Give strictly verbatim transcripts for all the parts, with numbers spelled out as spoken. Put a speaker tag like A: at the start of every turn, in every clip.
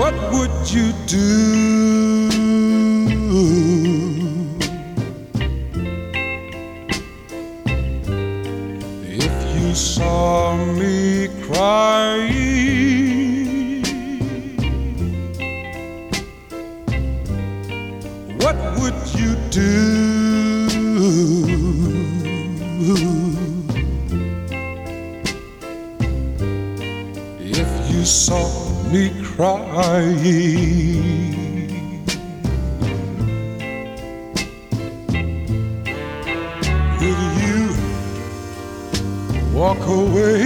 A: What would you do if you saw me crying? What would you do if you saw me crying? Will you walk away?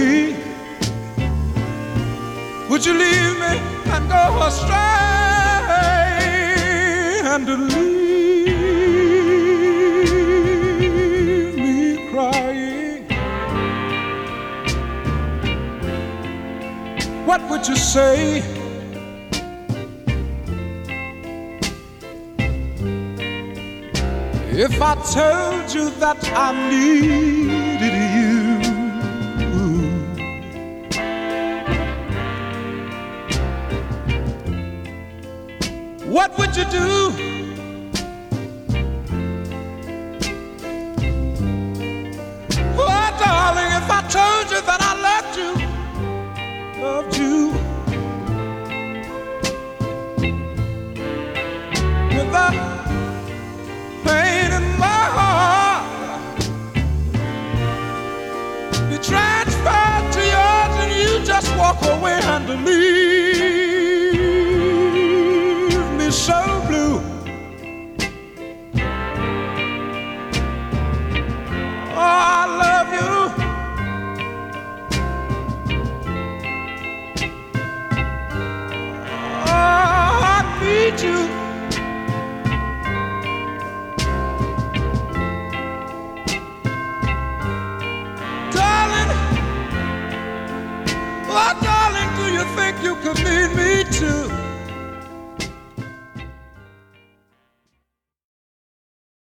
A: Would you leave me and go astray and leave me crying? What would you say if I told you that I needed you? What would you do? Oh, darling, if I told you that I loved you, loved you, with the pain in my heart be transferred to yours, and you just walk away and leave me so blue. Oh, I love you. Oh, I need you. Oh, darling, do you think you could need me too?